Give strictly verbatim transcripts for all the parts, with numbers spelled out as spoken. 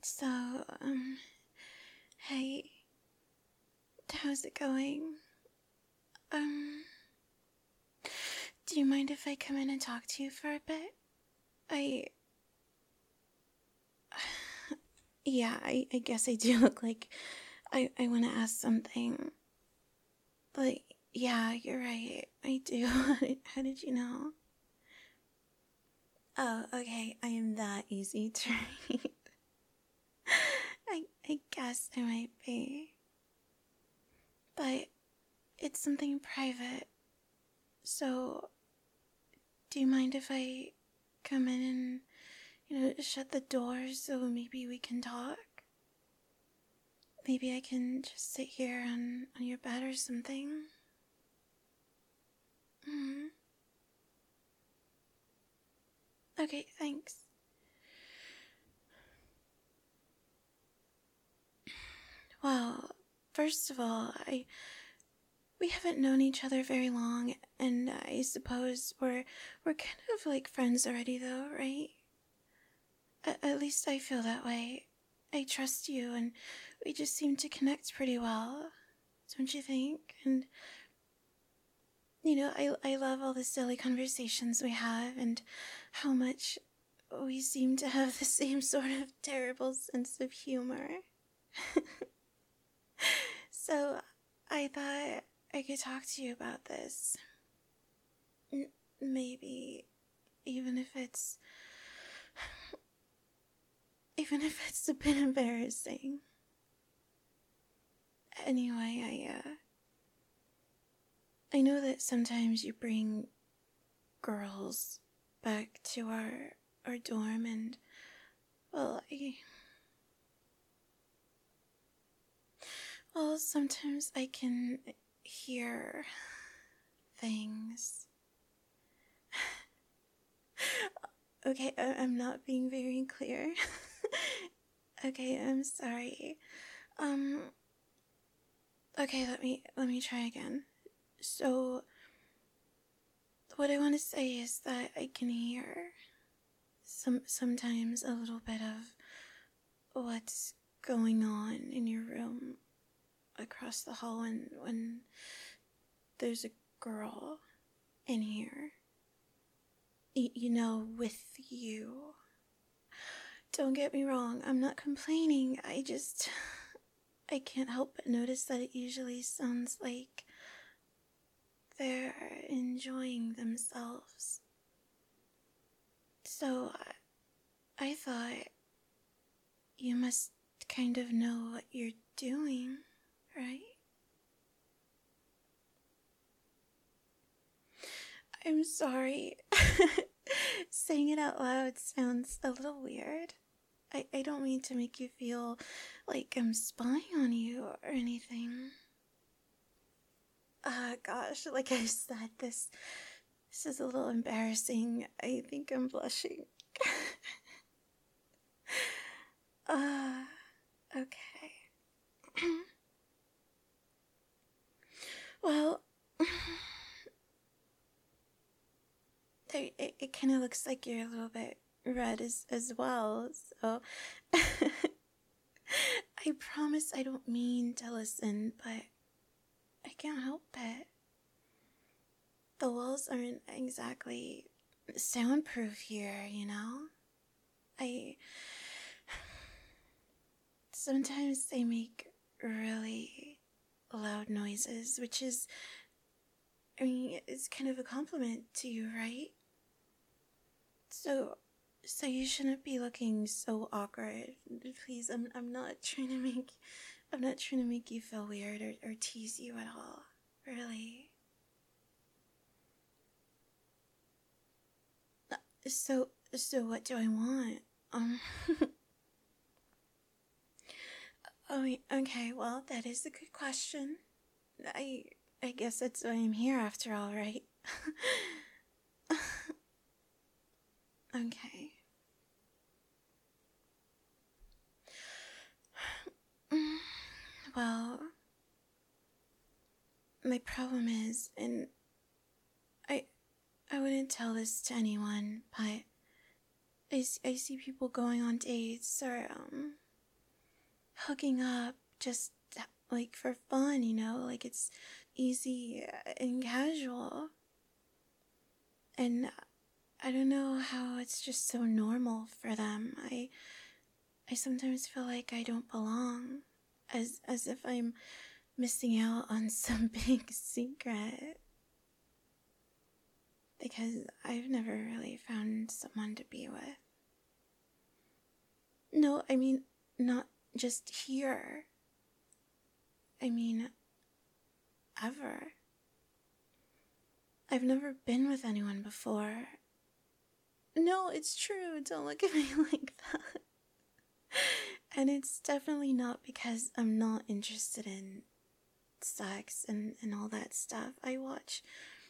So, um, hey, how's it going? Um, do you mind if I come in and talk to you for a bit? I, yeah, I, I guess I do look like I, I want to ask something. But, yeah, you're right, I do. How did, how did you know? Oh, okay, I am that easy to read. I, I guess I might be. But it's something private. So, do you mind if I come in and, you know, shut the door so maybe we can talk? Maybe I can just sit here on, on your bed or something? Mm-hmm. Okay, thanks. Well, first of all, I we haven't known each other very long, and I suppose we're we're kind of like friends already, though, right? A- at least I feel that way. I trust you, and we just seem to connect pretty well, don't you think? And you know, I I love all the silly conversations we have, and how much we seem to have the same sort of terrible sense of humor. So I thought I could talk to you about this. N- maybe even if it's even if it's a bit embarrassing. Anyway, I uh I know that sometimes you bring girls back to our our dorm, and well, I well, sometimes I can hear things. Okay, I- I'm not being very clear. Okay, I'm sorry. Um, okay, let me, let me try again. So, what I want to say is that I can hear some, sometimes a little bit of what's going on in your room across the hall when, when there's a girl in here. Y- you know, with you. Don't get me wrong, I'm not complaining, I just... I can't help but notice that it usually sounds like they're enjoying themselves. So, I thought you must kind of know what you're doing, right? I'm sorry. Saying it out loud sounds a little weird. I, I don't mean to make you feel like I'm spying on you or anything. Ah, uh, gosh, like I said, this this is a little embarrassing. I think I'm blushing. Ah, uh, okay. Well, it, it, it kind of looks like you're a little bit red as, as well, so... I promise I don't mean to listen, but I can't help it. The walls aren't exactly soundproof here, you know? I... Sometimes they make really loud noises, which is... I mean, it's kind of a compliment to you, right? So... So you shouldn't be looking so awkward. Please, I'm I'm not trying to make... I'm not trying to make you feel weird or, or tease you at all. Really. So, so what do I want? Um... Oh, okay, well, that is a good question. I... I guess that's why I'm here after all, right? Okay. Well, my problem is, and I... I wouldn't tell this to anyone, but I, I see people going on dates or, um, hooking up just like for fun, you know, like it's easy and casual. And I don't know how it's just so normal for them. I I sometimes feel like I don't belong, as as if I'm missing out on some big secret. Because I've never really found someone to be with. No, I mean, not just here. I mean, ever. I've never been with anyone before. No, it's true. Don't look at me like that. And it's definitely not because I'm not interested in sex and, and all that stuff. I watch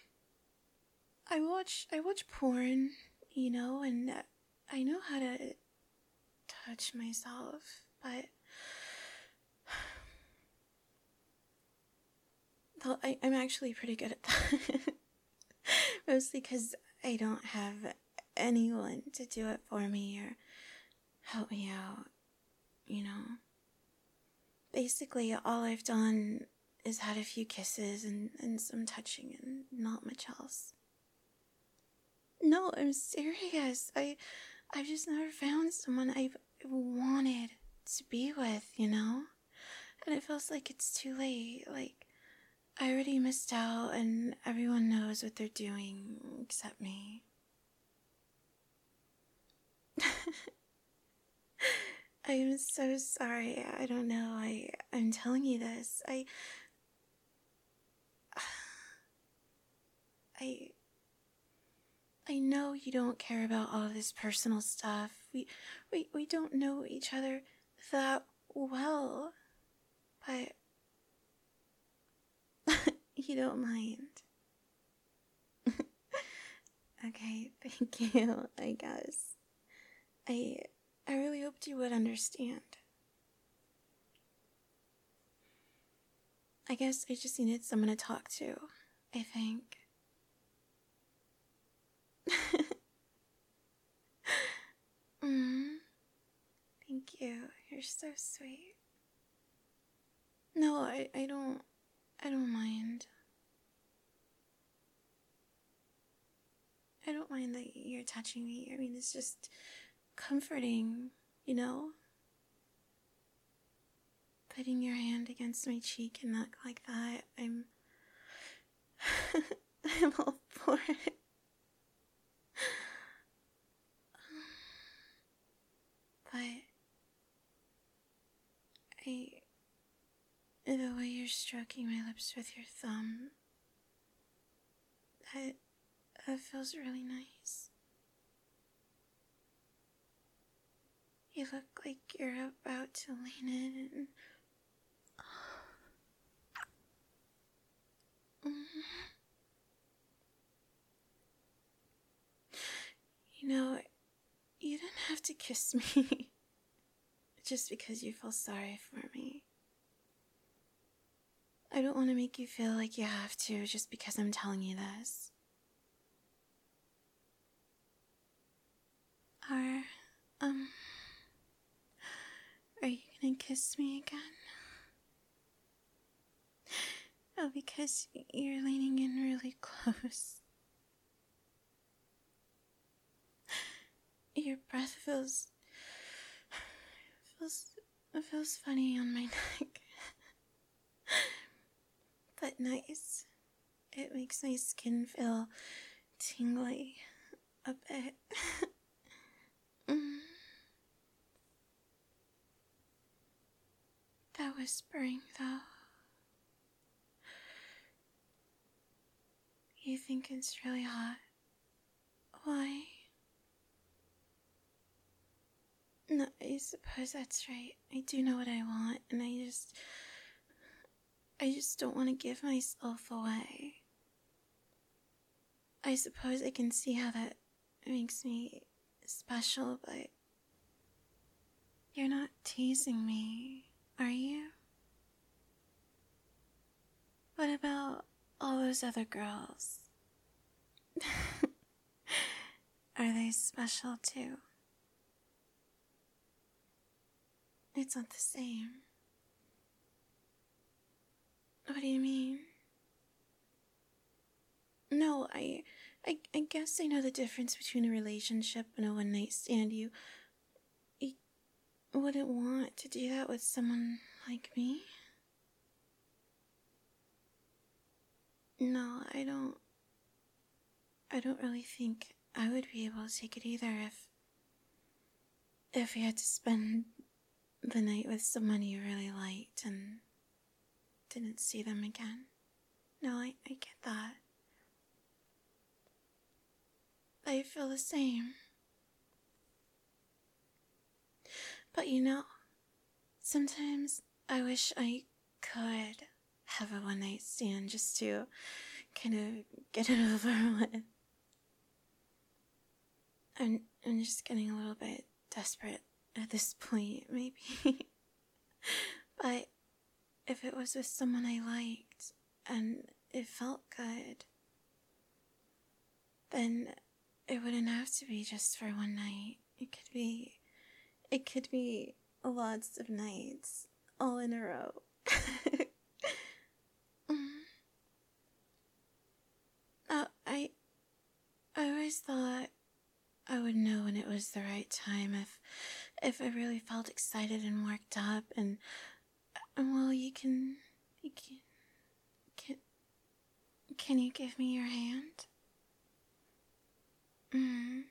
I watch I watch porn, you know, and I know how to touch myself, but though I, I'm actually pretty good at that. Mostly because I don't have anyone to do it for me or help me out, you know. Basically, all I've done is had a few kisses and, and some touching and not much else. No, I'm serious. I, I've just never found someone I've wanted to be with, you know? And it feels like it's too late. Like, I already missed out and everyone knows what they're doing except me. I'm so sorry. I don't know. I, I'm telling you this. I... I... I know you don't care about all this personal stuff. We, we, we don't know each other that well. But... you don't mind. Okay, thank you, I guess. I... I really hoped you would understand. I guess I just needed someone to talk to, I think. mm, thank you. You're so sweet. No, I, I don't... I don't mind. I don't mind that you're touching me. I mean, it's just comforting, you know? Putting your hand against my cheek and look like that, I'm... I'm all for it. But... I... the way you're stroking my lips with your thumb... That... that feels really nice. You look like you're about to lean in and... You know, you didn't have to kiss me just because you feel sorry for me. I don't want to make you feel like you have to just because I'm telling you this. Are, um, are you gonna kiss me again? Oh, because you're leaning in really close. Your breath feels... feels... feels funny on my neck. But nice. It makes my skin feel tingly a bit. mm. That whispering, though. You think it's really hot. Why? No, I suppose that's right. I do know what I want, and I just... I just don't want to give myself away. I suppose I can see how that makes me special, but... You're not teasing me, are you? What about all those other girls? Are they special too? it's not the same. What do you mean? No, I, I, I guess I know the difference between a relationship and a one-night stand. You, you wouldn't want to do that with someone like me? No, I don't. I don't really think I would be able to take it either if... if you had to spend the night with someone you really liked and didn't see them again. No, I, I get that. I feel the same. But you know, sometimes I wish I could have a one-night stand just to kind of get it over with. I'm, I'm just getting a little bit desperate at this point, maybe. But if it was with someone I liked and it felt good, then it wouldn't have to be just for one night. It could be, it could be lots of nights, all in a row. uh, I, I always thought I would know when it was the right time if, if I really felt excited and worked up and, and well, you can, you can, can, can you give me your hand? Mm.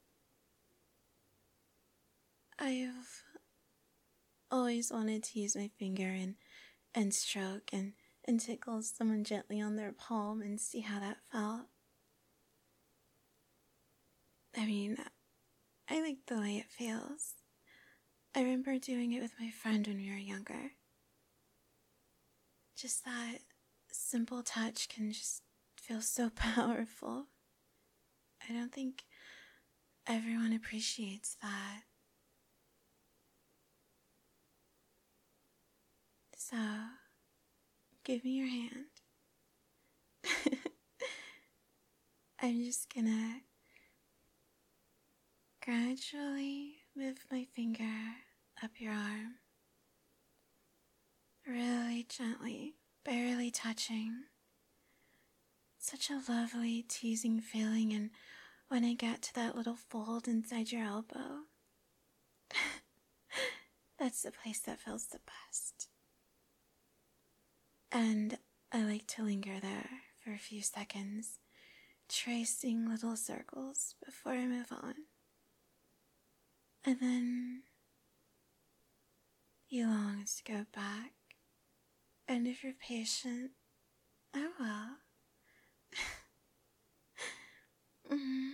I've always wanted to use my finger and, and stroke and, and tickle someone gently on their palm and see how that felt. I mean, I like the way it feels. I remember doing it with my friend when we were younger. Just that simple touch can just feel so powerful. I don't think everyone appreciates that. So, give me your hand. I'm just gonna gradually move my finger up your arm. Really gently, barely touching. Such a lovely, teasing feeling, and when I get to that little fold inside your elbow, that's the place that feels the best. And I like to linger there for a few seconds, tracing little circles before I move on. And then you long to go back, and if you're patient, I will. mm.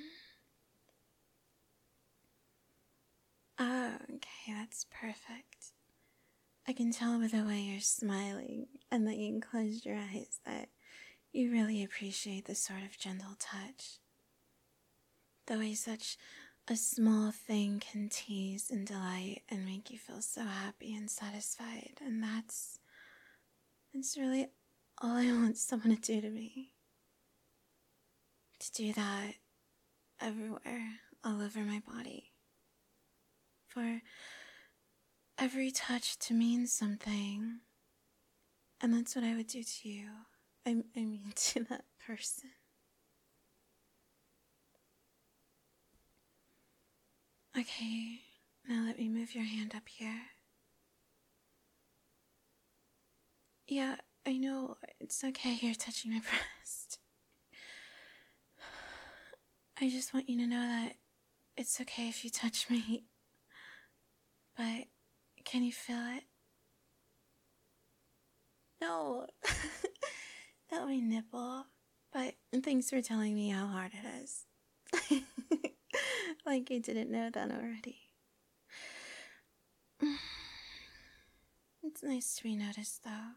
Oh, okay, that's perfect. I can tell by the way you're smiling and that you closed your eyes that you really appreciate this sort of gentle touch. The way such a small thing can tease and delight and make you feel so happy and satisfied, and that's, that's really all I want someone to do to me. To do that everywhere, all over my body. For every touch to mean something, and that's what I would do to you. I, I mean to that person. Okay, now let me move your hand up here. Yeah, I know, it's okay, you're touching my breast. I just want you to know that it's okay if you touch me. But, can you feel it? No, not my nipple, but thanks for telling me how hard it is. Like I didn't know that already. It's nice to be noticed, though.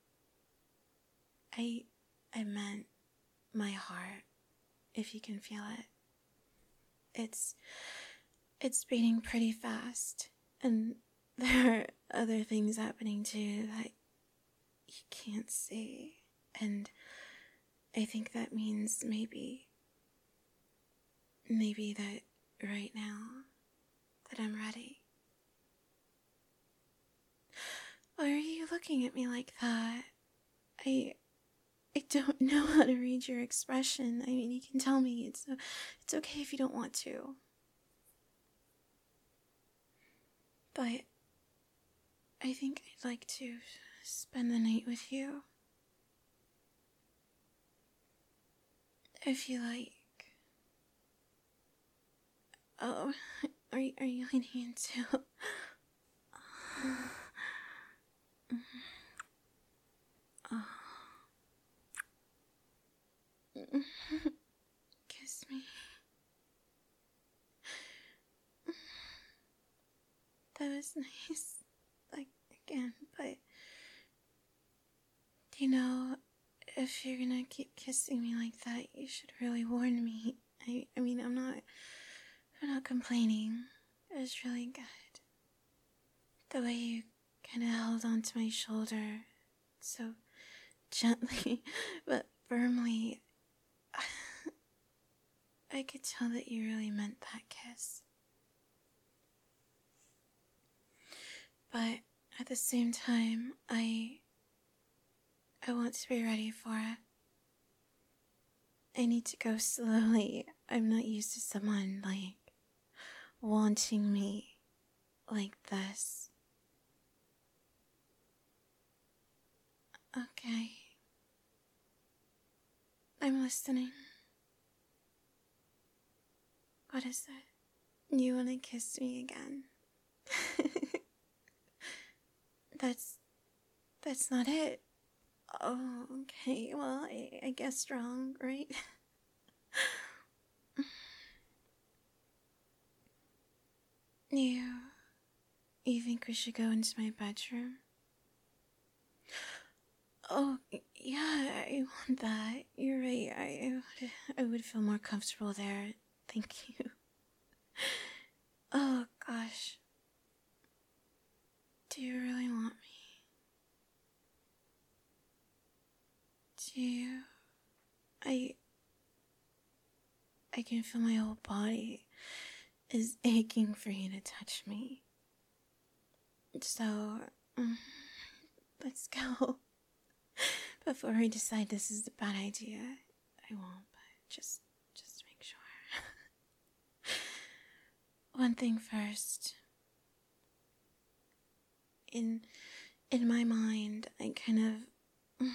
I, I meant my heart, if you can feel it. It's, it's beating pretty fast, and there are other things happening too that you can't see, and I think that means maybe, maybe that right now, that I'm ready. looking at me like that? I I don't know how to read your expression. I mean, you can tell me. It's it's okay if you don't want to. But I think I'd like to spend the night with you. If you like. Oh, are you, are you leaning into? Oh. Kiss me. That was nice. Like, again, but... You know, if you're gonna keep kissing me like that, you should really warn me. I, I mean, I'm not... I'm not complaining. It was really good. The way you kind of held onto my shoulder, so gently, but firmly. I could tell that you really meant that kiss. But at the same time, I... I want to be ready for it. I need to go slowly. I'm not used to someone, like, wanting me like this. Okay. I'm listening. What is it? You want to kiss me again? that's... That's not it. Oh, okay. Well, I, I guess wrong, right? you... You think we should go into my bedroom? Oh, yeah, I want that. You're right. I, I, would, I would feel more comfortable there. Thank you. Oh, gosh. Do you really want me? Do you? I... I can feel my whole body is aching for you to touch me. So, um, let's go. Before I decide this is a bad idea, I won't, but just, just to make sure. One thing first. In, in my mind, I kind of...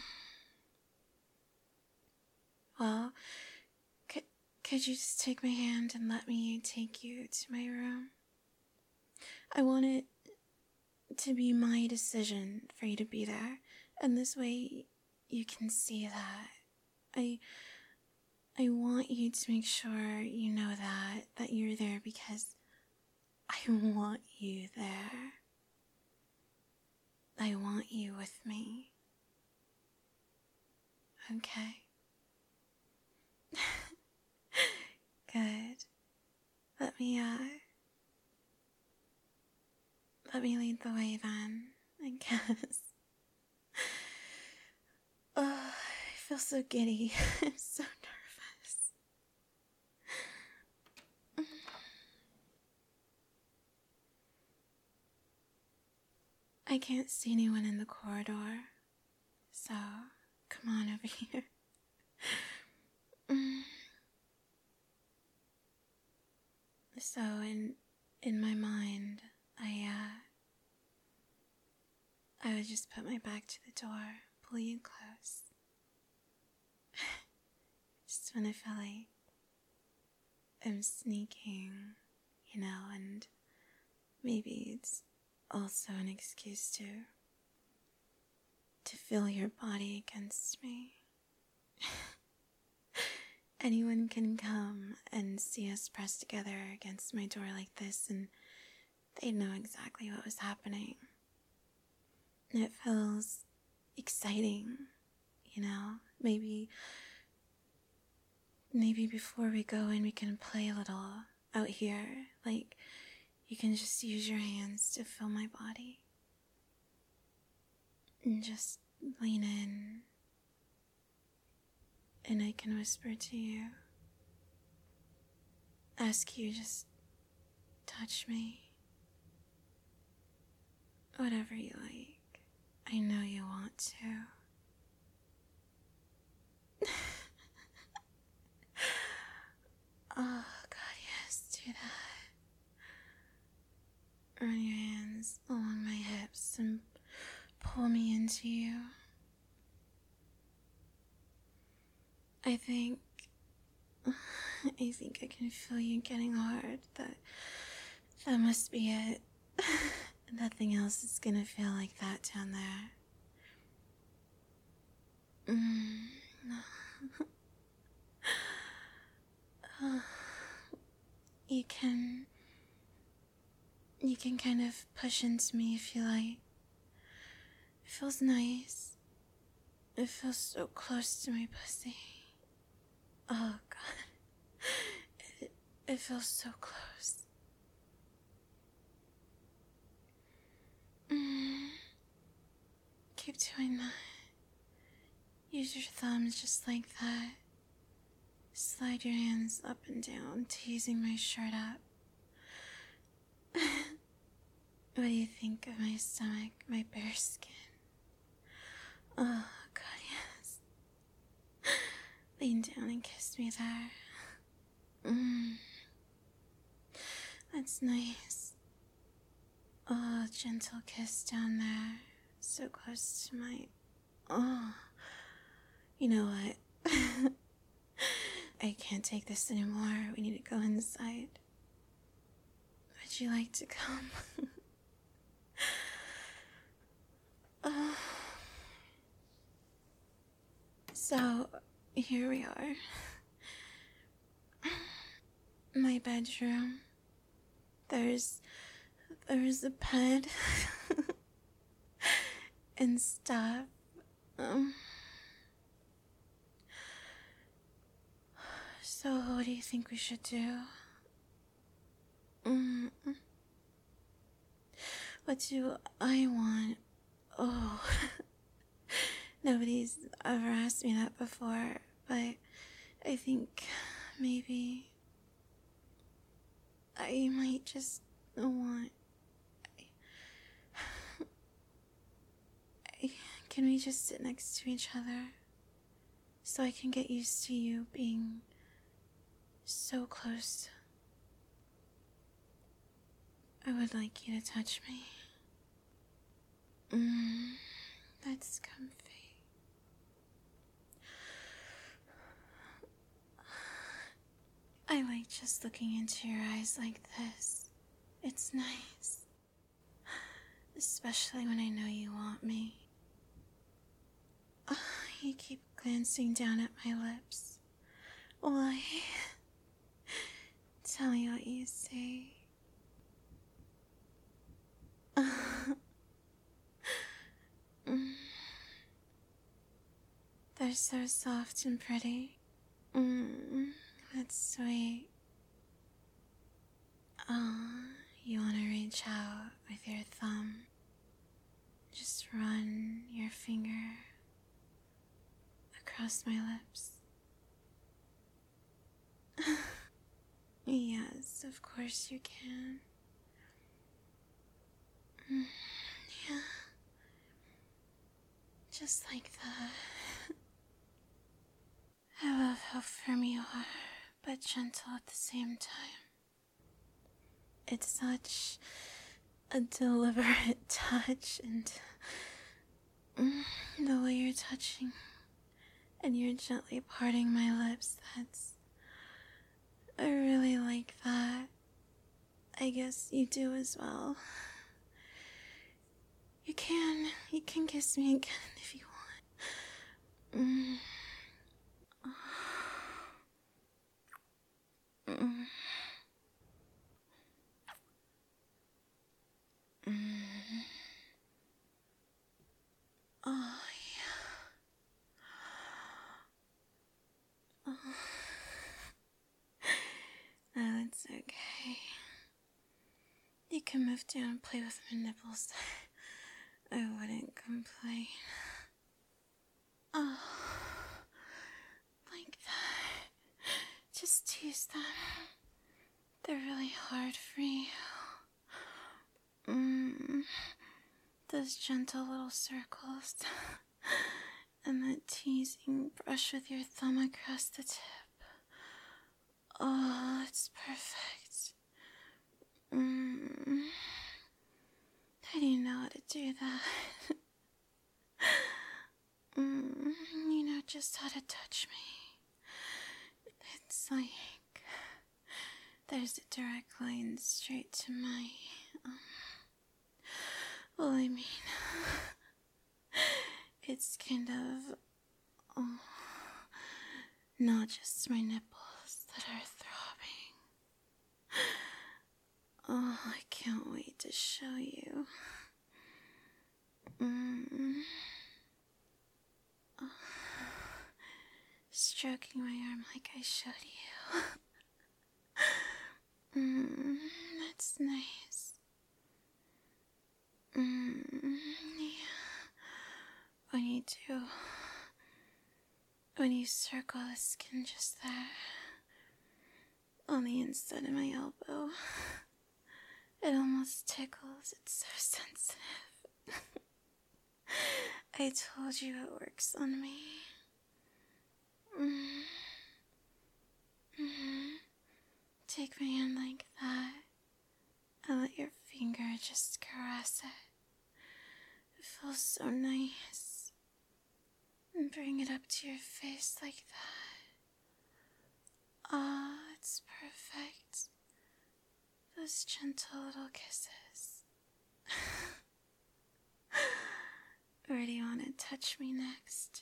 Well, could, could you just take my hand and let me take you to my room? I want it to be my decision for you to be there, and this way you can see that. I I want you to make sure you know that, that you're there because I want you there. I want you with me. Okay? Good. Let me, uh... Let me lead the way then, I guess. Oh, I feel so giddy. I'm so nervous. I can't see anyone in the corridor, so come on over here. So in in my mind, I uh I would just put my back to the door, pull you close. Just when I feel like I'm sneaking, you know, and maybe it's also an excuse to to feel your body against me. Anyone can come and see us pressed together against my door like this, and they'd know exactly what was happening. And it feels exciting, you know? Maybe, maybe before we go in, we can play a little out here. Like, you can just use your hands to feel my body. And just lean in. And I can whisper to you. Ask you, just touch me. Whatever you like. I know you want to. Oh, God, yes, do that. Run your hands along my hips and pull me into you. I think... I think I can feel you getting hard. That, that must be it. Nothing else is gonna feel like that down there. Mm. You can... You can kind of push into me if you like. It feels nice. It feels so close to my pussy. Oh, God. It, it feels so close. Mm. Keep doing that. Use your thumbs just like that. Slide your hands up and down, teasing my shirt up. What do you think of my stomach, my bare skin? Oh, God, yes. Lean down and kiss me there. Mm. That's nice. Oh, gentle kiss down there. So close to my... Oh. You know what? I can't take this anymore. We need to go inside. Would you like to come? Oh. So, here we are. My bedroom. There's... There's a bed. And stuff. Um... So, what do you think we should do? Mm. What do I want? Oh, nobody's ever asked me that before, but I think maybe I might just want... I... Can we just sit next to each other so I can get used to you being so close? I would like you to touch me. Mmm, that's comfy. I like just looking into your eyes like this. It's nice. Especially when I know you want me. Oh, you keep glancing down at my lips. Why? Tell me what you see. Mm. They're so soft and pretty. Mm, that's sweet. Oh, you want to reach out with your thumb. Just run your finger across my lips. Yes, of course you can. Mm, yeah. Just like that. I love how firm you are, but gentle at the same time. It's such a deliberate touch, and mm, the way you're touching and you're gently parting my lips, that's... I really like that. I guess you do as well. You can, you can kiss me again if you want. Mm. Mm. Mm. Oh, yeah. Oh. No, it's okay. You can move down and play with my nipples. I wouldn't complain. Oh, like that. Just tease them. They're really hard for you. Mm. those gentle little circles, and that teasing brush with your thumb across the tip. Oh, it's perfect. Mm. How do you know how to do that? mm, you know just how to touch me. It's like there's a direct line straight to my, um, well, I mean, it's kind of, oh, not just my nipples that are throbbing. Oh, I can't wait to show you. Mm. Oh. Stroking my arm like I showed you. mm, that's nice. Mm, yeah. When you do, when you circle the skin just there, on the inside of my elbow, it almost tickles. It's so sensitive. I told you it works on me. Mm. Mm-hmm. Take my hand like that, and let your finger just caress it. It feels so nice. And bring it up to your face like that. Ah, oh, it's perfect. Those gentle little kisses. Where do you want to touch me next?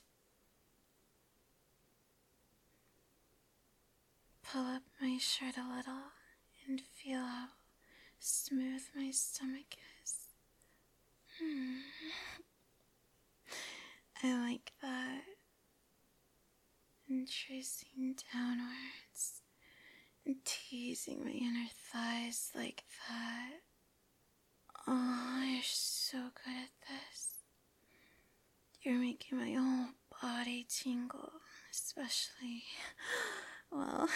Pull up my shirt a little and feel how smooth my stomach is. Hmm. I like that. And tracing downwards and teasing my inner thighs like that. Oh, you're so good at this. You're making my whole body tingle, especially, well,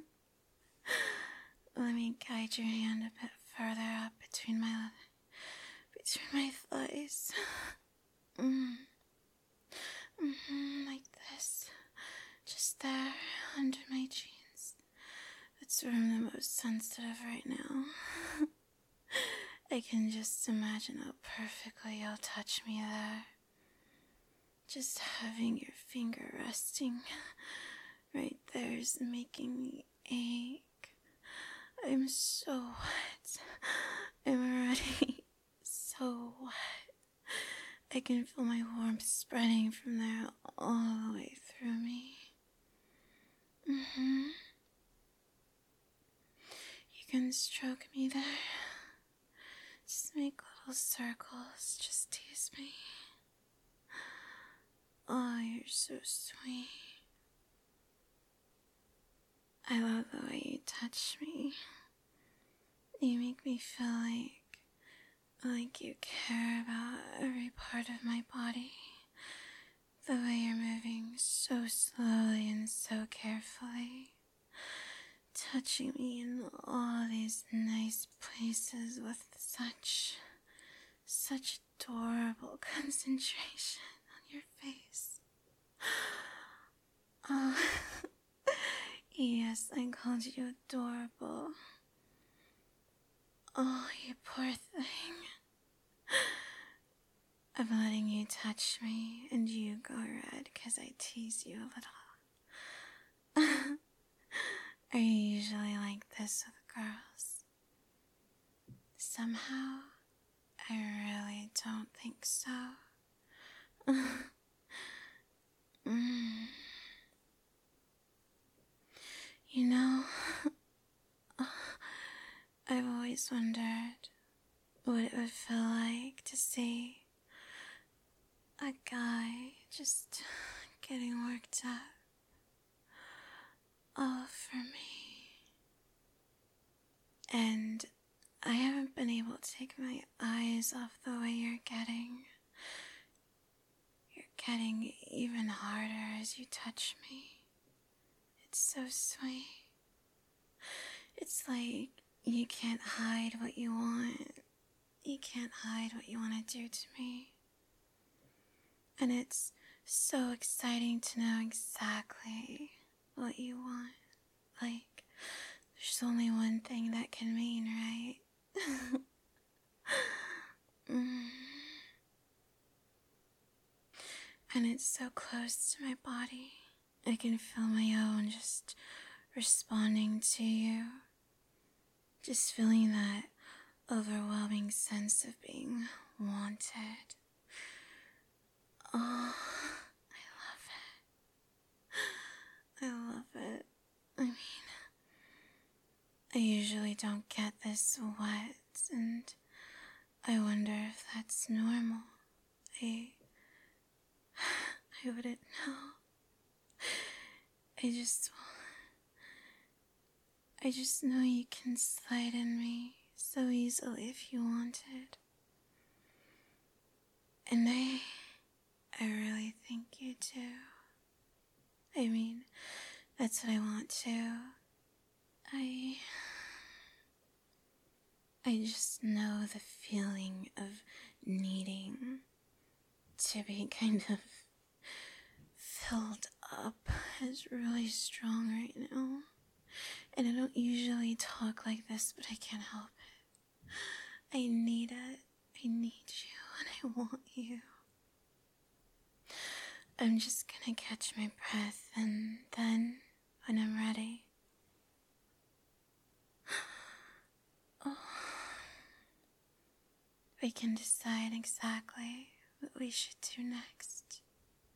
let me guide your hand a bit further up between my, between my thighs. Mm. Mm-hmm, like this. Just there, under my jeans. That's where I'm the most sensitive right now. I can just imagine how perfectly you'll touch me there. Just having your finger resting right there is making me ache. I'm so wet. I'm already so wet. I can feel my warmth spreading from there all the way through me. Mm-hmm. You can stroke me there. Just make little circles. Just tease me. Oh, you're so sweet. I love the way you touch me. You make me feel like, like you care about every part of my body. The way you're moving so slowly and so carefully. Touching me in all these nice places with such, such adorable concentration on your face. Oh, yes, I called you adorable. Oh, you poor thing. I'm letting you touch me and you go red because I tease you a little. Are you usually like this with girls? Somehow, I really don't think so. mm. You know, I've always wondered what it would feel like to see a guy just getting worked up all for me. And I haven't been able to take my eyes off the way you're getting. You're getting even harder as you touch me. It's so sweet. It's like you can't hide what you want. you can't hide what you want to do to me. And it's so exciting to know exactly what you want. Like, there's only one thing that can mean, right? mm. And it's so close to my body. I can feel my own just responding to you. Just feeling that overwhelming sense of being wanted. Oh, I love it. I love it. I mean, I usually don't get this wet, and I wonder if that's normal. I... I wouldn't know. I just... I just know you can slide in me so easily if you wanted. And I... I really think you do. I mean, that's what I want to. I... I just know the feeling of needing to be kind of filled up is really strong right now. And I don't usually talk like this, but I can't help it. I need it. I need you and I want you. I'm just gonna catch my breath, and then, when I'm ready, oh, we can decide exactly what we should do next.